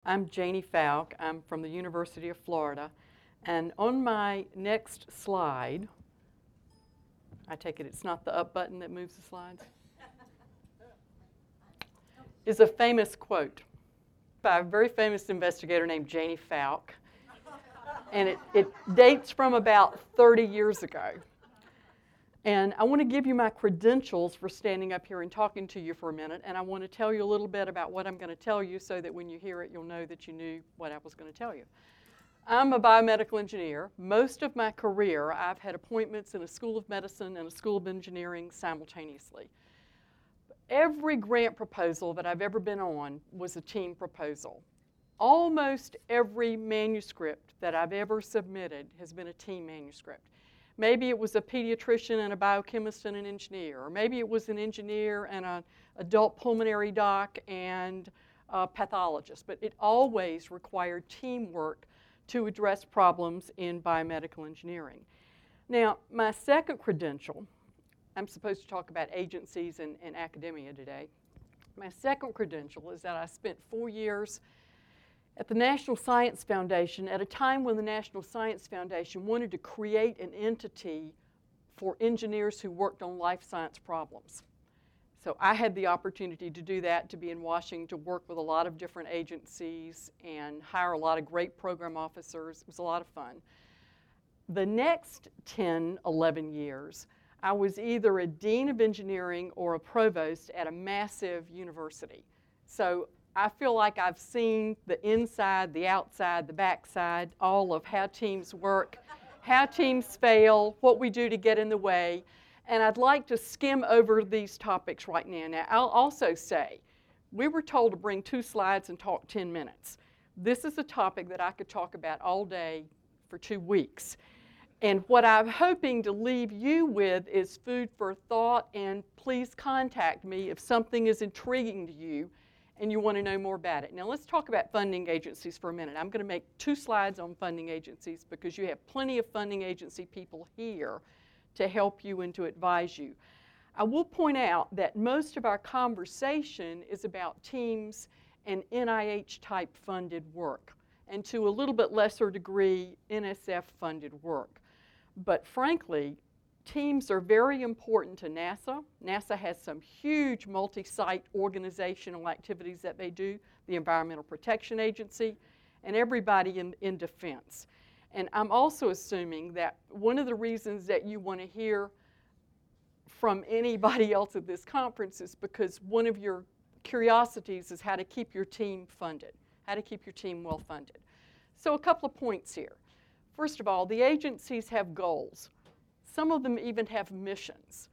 I'm Janie Falk. I'm from the University of Florida. And on my next slide, I take it it's not the up button that moves the slides, is a famous quote by a very famous investigator named Janie Falk. And it dates from about 30 years ago. And I want to give you my credentials for standing up here and talking to you for a minute. And I want to tell you a little bit about what I'm going to tell you so that when you hear it, you'll know that you knew what I was going to tell you. I'm a biomedical engineer. Most of my career, I've had appointments in a school of medicine and a school of engineering simultaneously. Every grant proposal that I've ever been on was a team proposal. Almost every manuscript that I've ever submitted has been a team manuscript. Maybe it was a pediatrician and a biochemist and an engineer, or maybe it was an engineer and an adult pulmonary doc and a pathologist, but it always required teamwork to address problems in biomedical engineering. Now, my second credential, I'm supposed to talk about agencies and academia today. My second credential is that I spent 4 years at the National Science Foundation at a time when the National Science Foundation wanted to create an entity for engineers who worked on life science problems. So I had the opportunity to do that, to be in Washington, to work with a lot of different agencies and hire a lot of great program officers. It was a lot of fun. The next 10, 11 years, I was either a dean of engineering or a provost at a massive university. So I feel like I've seen the inside, the outside, the backside, all of how teams work, how teams fail, what we do to get in the way. And I'd like to skim over these topics right now. Now, I'll also say, we were told to bring 2 slides and talk 10 minutes. This is a topic that I could talk about all day for 2 weeks. And what I'm hoping to leave you with is food for thought, and please contact me if something is intriguing to you and you want to know more about it. Now let's talk about funding agencies for a minute. I'm going to make 2 slides on funding agencies because you have plenty of funding agency people here to help you and to advise you. I will point out that most of our conversation is about teams and NIH-type funded work, and to a little bit lesser degree, NSF-funded work. But frankly, teams are very important to NASA. NASA has some huge multi-site organizational activities that they do, the Environmental Protection Agency, and everybody in defense. And I'm also assuming that one of the reasons that you want to hear from anybody else at this conference is because one of your curiosities is how to keep your team funded, how to keep your team well funded. So a couple of points here. First of all, the agencies have goals. Some of them even have missions.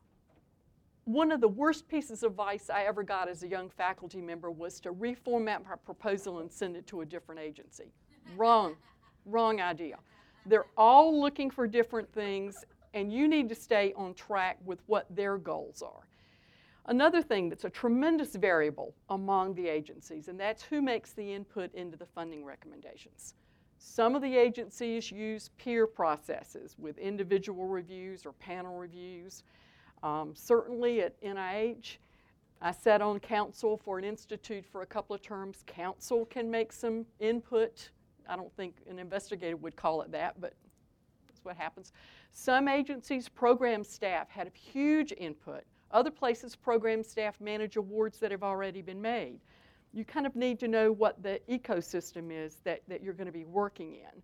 One of the worst pieces of advice I ever got as a young faculty member was to reformat my proposal and send it to a different agency. Wrong idea. They're all looking for different things, and you need to stay on track with what their goals are. Another thing that's a tremendous variable among the agencies, and that's who makes the input into the funding recommendations. Some of the agencies use peer processes with individual reviews or panel reviews. Certainly at NIH, I sat on council for an institute for a couple of terms. Council can make some input. I don't think an investigator would call it that, but that's what happens. Some agencies' program staff had a huge input. Other places, program staff manage awards that have already been made. You kind of need to know what the ecosystem is that you're going to be working in.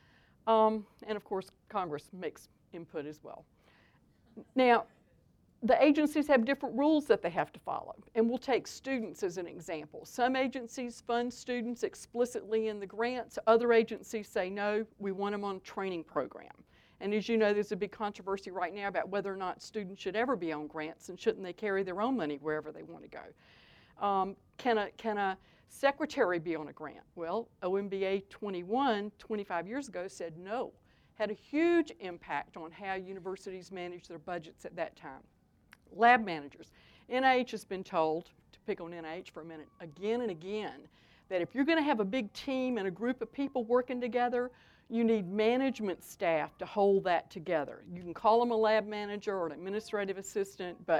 And of course, Congress makes input as well. Now, the agencies have different rules that they have to follow. And we'll take students as an example. Some agencies fund students explicitly in the grants. Other agencies say, no, we want them on a training program. And as you know, there's a big controversy right now about whether or not students should ever be on grants, and shouldn't they carry their own money wherever they want to go. Can a secretary be on a grant? Well, OMBA 21, 25 years ago, said no. Had a huge impact on how universities manage their budgets at that time. Lab managers. NIH has been told, to pick on NIH for a minute, again and again, that if you're going to have a big team and a group of people working together, you need management staff to hold that together. You can call them a lab manager or an administrative assistant, but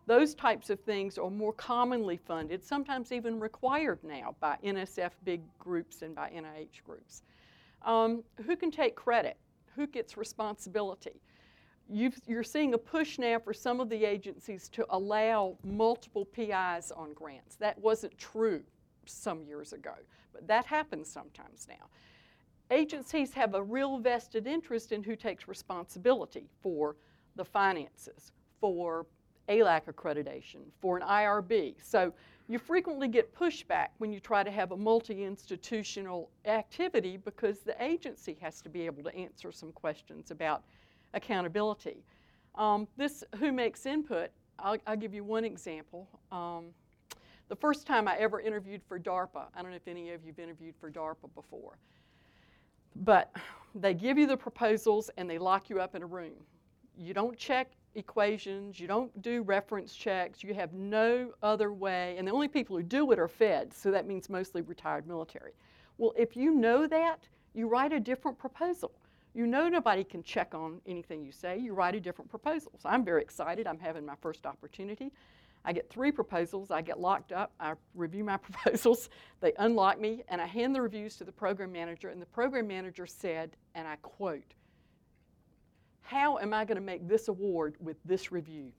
Those types of things are more commonly funded, sometimes even required now by NSF big groups and by NIH groups. Who can take credit? Who gets responsibility? You're seeing a push now for some of the agencies to allow multiple PIs on grants. That wasn't true some years ago, but that happens sometimes now. Agencies have a real vested interest in who takes responsibility for the finances, for ALAC accreditation, for an IRB. So you frequently get pushback when you try to have a multi-institutional activity because the agency has to be able to answer some questions about accountability. This Who Makes Input, I'll give you one example. The first time I ever interviewed for DARPA, I don't know if any of you have interviewed for DARPA before, but they give you the proposals and they lock you up in a room. You don't check equations, you don't do reference checks, you have no other way, and the only people who do it are feds, so that means mostly retired military. Well, if you know that, you write a different proposal. You know nobody can check on anything you say, you write a different proposal. So I'm very excited, I'm having my first opportunity. I get 3 proposals, I get locked up, I review my proposals, they unlock me, and I hand the reviews to the program manager, and the program manager said, and I quote, "How am I going to make this award with this review?"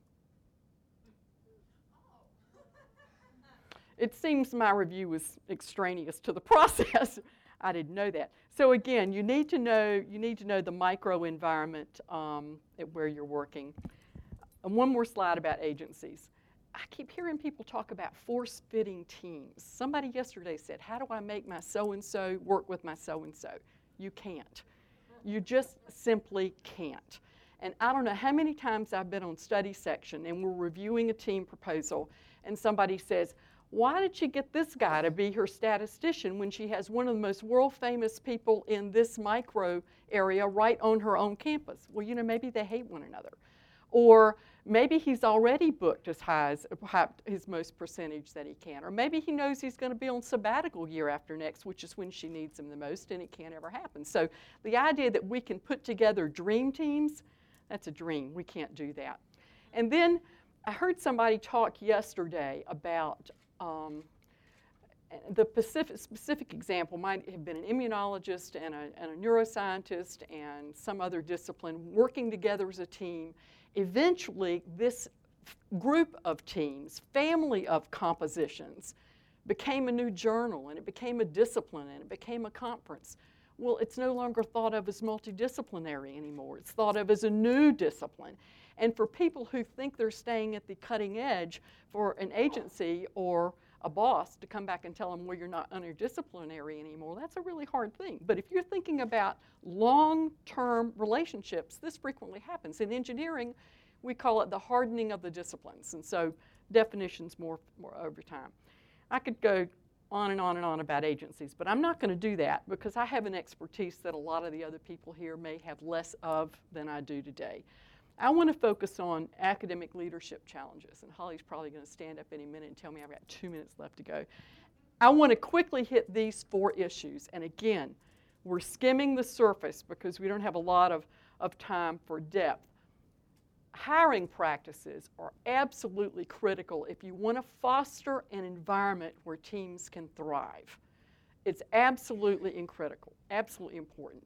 It seems my review was extraneous to the process. I didn't know that. So again, you need to know the microenvironment where you're working. And one more slide about agencies. I keep hearing people talk about force-fitting teams. Somebody yesterday said, "How do I make my so-and-so work with my so-and-so?" You can't. You just simply can't. And I don't know how many times I've been on study section and we're reviewing a team proposal and somebody says, "Why did she get this guy to be her statistician when she has one of the most world-famous people in this micro area right on her own campus?" Well, you know, maybe they hate one another. Or maybe he's already booked as high as his most percentage that he can. Or maybe he knows he's going to be on sabbatical year after next, which is when she needs him the most, and it can't ever happen. So the idea that we can put together dream teams, that's a dream. We can't do that. And then I heard somebody talk yesterday about the specific example might have been an immunologist and a neuroscientist and some other discipline working together as a team. Eventually, this group of teams, family of compositions, became a new journal, and it became a discipline, and it became a conference. Well, it's no longer thought of as multidisciplinary anymore. It's thought of as a new discipline. And for people who think they're staying at the cutting edge, for an agency or a boss to come back and tell them, "Well, you're not interdisciplinary anymore," that's a really hard thing. But if you're thinking about long-term relationships, this frequently happens. In engineering, we call it the hardening of the disciplines, and so definitions more over time. I could go on and on and on about agencies, but I'm not going to do that because I have an expertise that a lot of the other people here may have less of than I do today. I want to focus on academic leadership challenges, and Holly's probably going to stand up any minute and tell me I've got 2 minutes left to go. I want to quickly hit these 4 issues, and again, we're skimming the surface because we don't have a lot of time for depth. Hiring practices are absolutely critical if you want to foster an environment where teams can thrive. It's absolutely critical, absolutely important.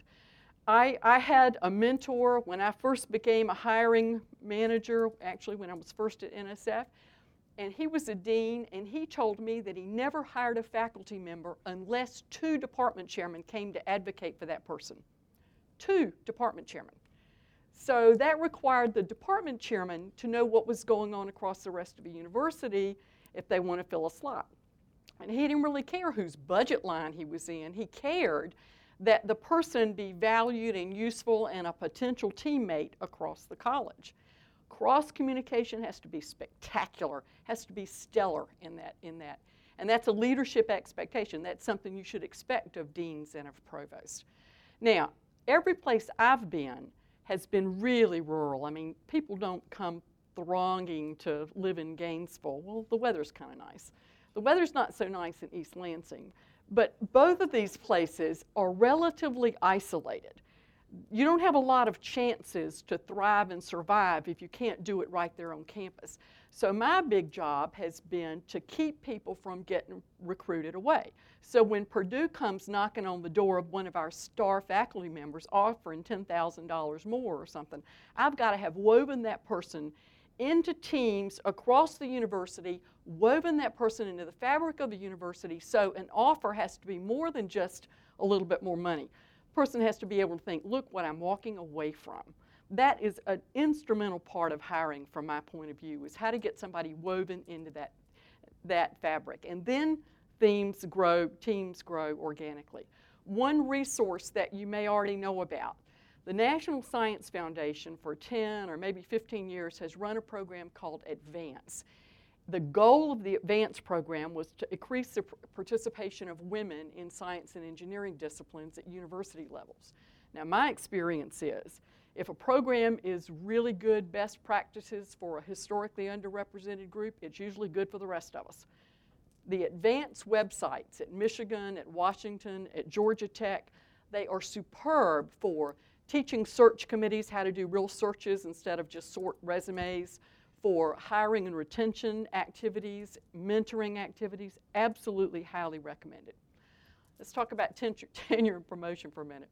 I had a mentor when I first became a hiring manager, actually when I was first at NSF, and he was a dean, and he told me that he never hired a faculty member unless 2 department chairmen came to advocate for that person. 2 department chairmen. So that required the department chairman to know what was going on across the rest of the university if they want to fill a slot. And he didn't really care whose budget line he was in. He cared that the person be valued and useful and a potential teammate across the college. Cross communication has to be spectacular, has to be stellar in that. And that's a leadership expectation. That's something you should expect of deans and of provosts. Now, every place I've been has been really rural. I mean, people don't come thronging to live in Gainesville. Well, the weather's kind of nice. The weather's not so nice in East Lansing. But both of these places are relatively isolated. You don't have a lot of chances to thrive and survive if you can't do it right there on campus. So my big job has been to keep people from getting recruited away. So when Purdue comes knocking on the door of one of our star faculty members offering $10,000 more or something, I've got to have woven that person into teams across the university, woven that person into the fabric of the university, so an offer has to be more than just a little bit more money. The person has to be able to think, look what I'm walking away from. That is an instrumental part of hiring from my point of view, is how to get somebody woven into that fabric. And then teams grow organically. One resource that you may already know about, the National Science Foundation for 10 or maybe 15 years has run a program called Advance. The goal of the Advance program was to increase the participation of women in science and engineering disciplines at university levels. Now, my experience is, if a program is really good best practices for a historically underrepresented group, it's usually good for the rest of us. The Advance websites at Michigan, at Washington, at Georgia Tech, they are superb for teaching search committees how to do real searches instead of just sort resumes, for hiring and retention activities, mentoring activities, absolutely highly recommended. Let's talk about tenure and promotion for a minute.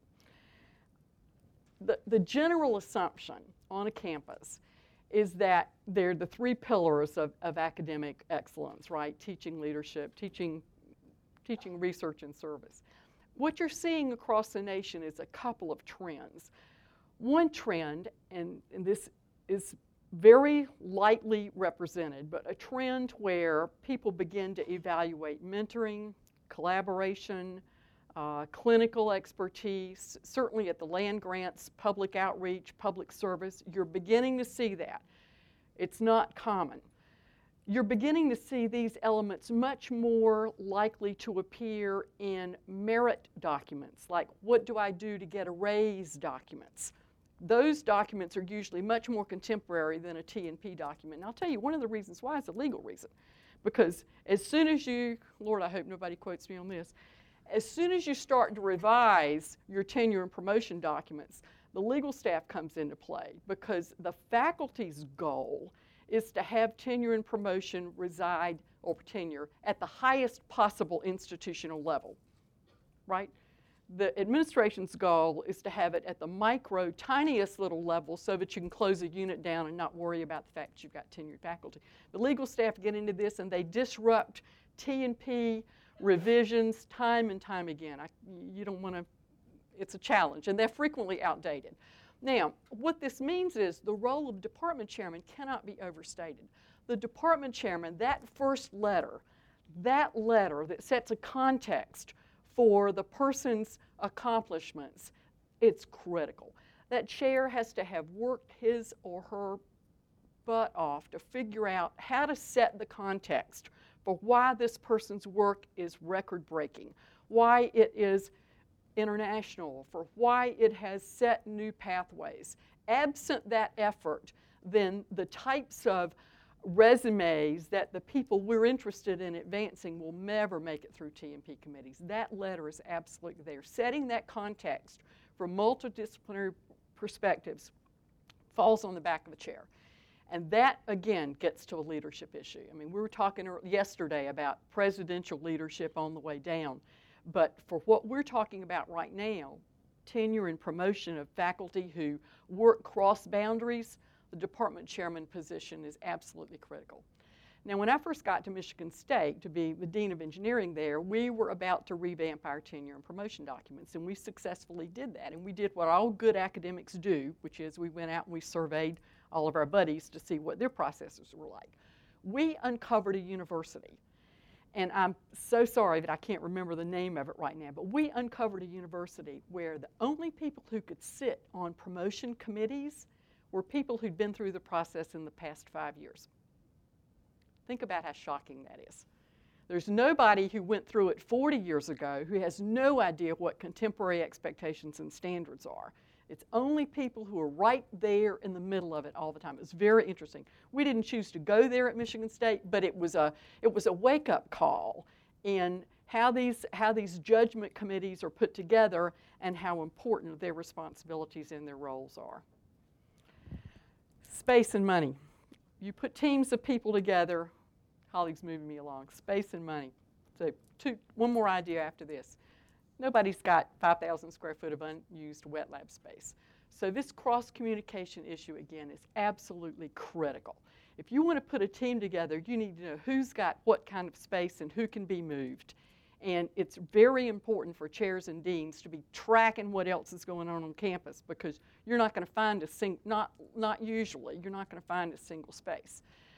The general assumption on a campus is that they're the three pillars of academic excellence, right? Teaching leadership, teaching research and service. What you're seeing across the nation is a couple of trends. One trend, and this is very lightly represented, but a trend where people begin to evaluate mentoring, collaboration, clinical expertise, certainly at the land grants, public outreach, public service. You're beginning to see that. It's not common. You're beginning to see these elements much more likely to appear in merit documents, like what do I do to get a raise documents. Those documents are usually much more contemporary than a T&P document. And I'll tell you, one of the reasons why is a legal reason. Because as soon as you, Lord, I hope nobody quotes me on this, as soon as you start to revise your tenure and promotion documents, the legal staff comes into play, because the faculty's goal is to have tenure and promotion reside, or tenure, at the highest possible institutional level, right? The administration's goal is to have it at the micro, tiniest little level so that you can close a unit down and not worry about the fact that you've got tenured faculty. The legal staff get into this and they disrupt T&P revisions time and time again. You don't want to, it's a challenge, and they're frequently outdated. Now, what this means is the role of department chairman cannot be overstated. The department chairman, that first letter, that sets a context for the person's accomplishments, it's critical. That chair has to have worked his or her butt off to figure out how to set the context for why this person's work is record-breaking, why it is international, for why it has set new pathways. Absent that effort, then the types of resumes that the people we're interested in advancing will never make it through T&P committees. That letter is absolutely there. Setting that context from multidisciplinary perspectives falls on the back of a chair. And that, again, gets to a leadership issue. I mean, we were talking yesterday about presidential leadership on the way down. But for what we're talking about right now, tenure and promotion of faculty who work cross boundaries, the department chairman position is absolutely critical. Now, when I first got to Michigan State to be the Dean of Engineering there, we were about to revamp our tenure and promotion documents, and we successfully did that. And we did what all good academics do, which is we went out and we surveyed all of our buddies to see what their processes were like. We uncovered a university. And I'm so sorry that I can't remember the name of it right now, but we uncovered a university where the only people who could sit on promotion committees were people who'd been through the process in the past 5 years. Think about how shocking that is. There's nobody who went through it 40 years ago who has no idea what contemporary expectations and standards are. It's only people who are right there in the middle of it all the time. It's very interesting. We didn't choose to go there at Michigan State, but it was a wake-up call in how these judgment committees are put together and how important their responsibilities and their roles are. Space and money. You put teams of people together. Holly's moving me along. Space and money. So one more idea after this. Nobody's got 5,000 square foot of unused wet lab space. So this cross-communication issue, again, is absolutely critical. If you want to put a team together, you need to know who's got what kind of space and who can be moved. And it's very important for chairs and deans to be tracking what else is going on campus, because you're not going to find not usually, you're not going to find a single space.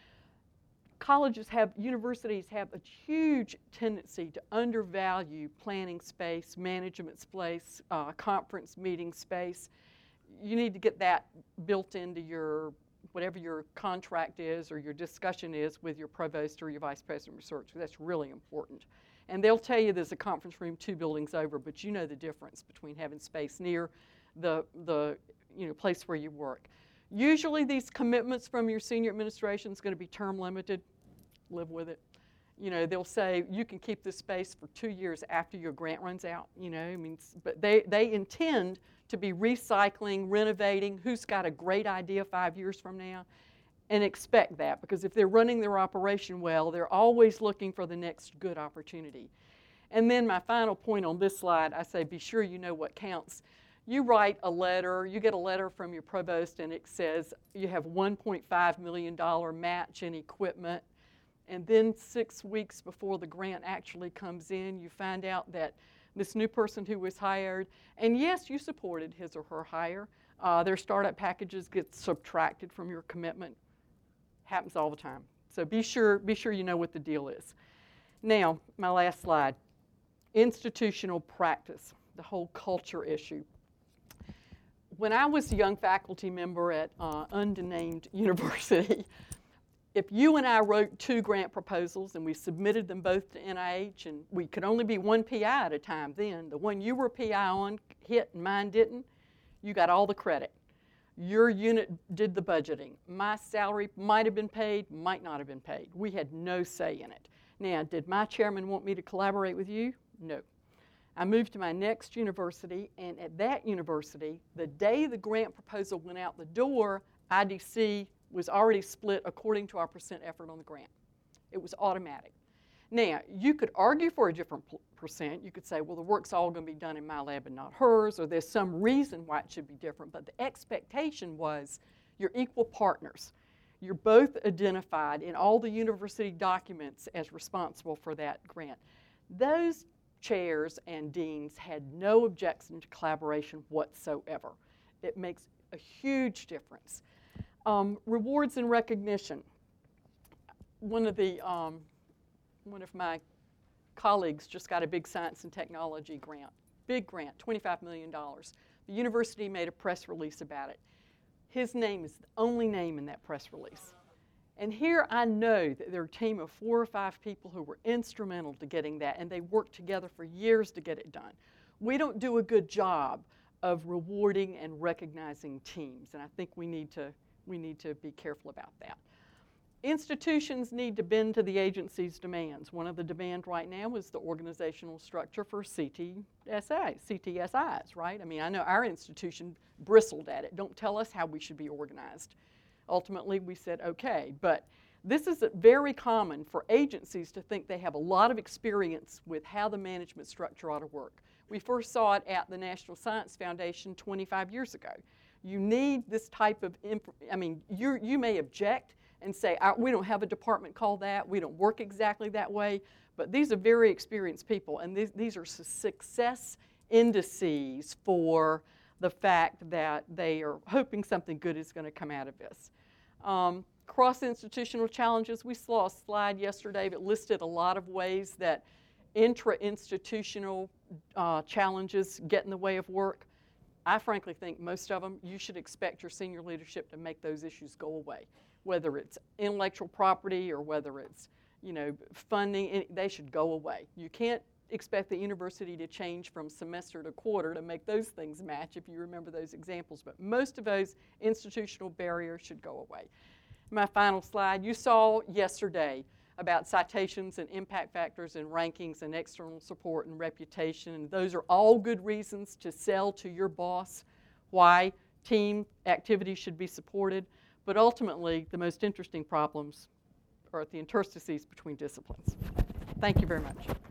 Universities have a huge tendency to undervalue planning space, management space, conference meeting space. You need to get that built into whatever your contract is or your discussion is with your provost or your vice president of research. That's really important. And they'll tell you there's a conference room 2 buildings over, but you know the difference between having space near the place where you work. Usually these commitments from your senior administration is going to be term limited. Live with it. They'll say you can keep this space for 2 years after your grant runs out. But they intend to be recycling, renovating. Who's got a great idea 5 years from now? And expect that, because if they're running their operation well, they're always looking for the next good opportunity. And then my final point on this slide, I say be sure you know what counts. You write a letter, you get a letter from your provost, and it says you have $1.5 million match in equipment. And then 6 weeks before the grant actually comes in, you find out that this new person who was hired, and yes, you supported his or her hire, their startup packages get subtracted from your commitment. Happens all the time. So be sure you know what the deal is. Now, my last slide, institutional practice, the whole culture issue. When I was a young faculty member at unnamed university, if you and I wrote 2 grant proposals and we submitted them both to NIH, and we could only be 1 PI at a time then, the one you were PI on hit and mine didn't, you got all the credit. Your unit did the budgeting. My salary might have been paid, might not have been paid. We had no say in it. Now, did my chairman want me to collaborate with you? No. I moved to my next university, and at that university, the day the grant proposal went out the door, IDC was already split according to our percent effort on the grant. It was automatic. Now, you could argue for a different percent. You could say, well, the work's all going to be done in my lab and not hers, or there's some reason why it should be different. But the expectation was you're equal partners. You're both identified in all the university documents as responsible for that grant. Those chairs and deans had no objection to collaboration whatsoever. It makes a huge difference. Rewards and recognition. One of my colleagues just got a big science and technology grant, big grant, $25 million. The university made a press release about it. His name is the only name in that press release. And here I know that there are a team of 4 or 5 people who were instrumental to getting that, and they worked together for years to get it done. We don't do a good job of rewarding and recognizing teams, and I think we need to be careful about that. Institutions need to bend to the agency's demands. One of the demands right now is the organizational structure for CTSIs, right? I mean, I know our institution bristled at it. Don't tell us how we should be organized. Ultimately, we said, okay, but this is very common for agencies to think they have a lot of experience with how the management structure ought to work. We first saw it at the National Science Foundation 25 years ago. You need this type of, you may object and say, we don't have a department called that, we don't work exactly that way, but these are very experienced people, and these are success indices for the fact that they are hoping something good is going to come out of this. Cross-institutional challenges, we saw a slide yesterday that listed a lot of ways that intra-institutional challenges get in the way of work. I frankly think most of them, you should expect your senior leadership to make those issues go away. Whether it's intellectual property or whether it's, funding, they should go away. You can't expect the university to change from semester to quarter to make those things match, if you remember those examples. But most of those institutional barriers should go away. My final slide, you saw yesterday about citations and impact factors and rankings and external support and reputation. And those are all good reasons to sell to your boss why team activity should be supported. But ultimately, the most interesting problems are at the interstices between disciplines. Thank you very much.